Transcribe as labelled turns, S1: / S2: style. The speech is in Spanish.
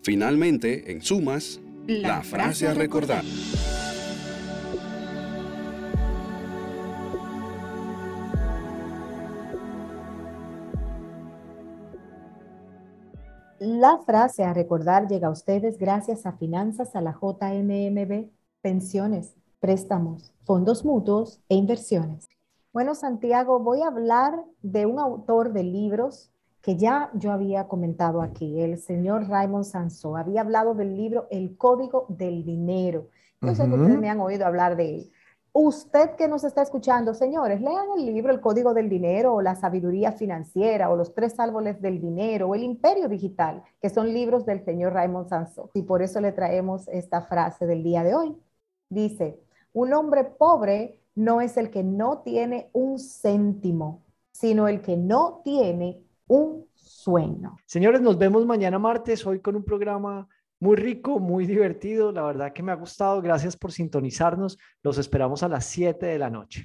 S1: Finalmente, en sumas, la frase a recordar.
S2: La frase a recordar llega a ustedes gracias a Finanzas a la JMMB, pensiones, préstamos, fondos mutuos e inversiones. Bueno, Santiago, voy a hablar de un autor de libros que ya yo había comentado aquí, el señor Raymond Sansó. Había hablado del libro El Código del Dinero. Yo sé que ustedes me
S3: Ujú.
S2: han oído hablar de él. Usted que nos está escuchando, señores, lean el libro El Código del Dinero o La Sabiduría Financiera o Los Tres Árboles del Dinero o El Imperio Digital, que son libros del señor Raymond Sansó. Y por eso le traemos esta frase del día de hoy. Dice, un hombre pobre no es el que no tiene un céntimo, sino el que no tiene un sueño.
S3: Señores, nos vemos mañana martes, hoy con un programa muy rico, muy divertido. La verdad que me ha gustado. Gracias por sintonizarnos. Los esperamos a las 7 de la noche.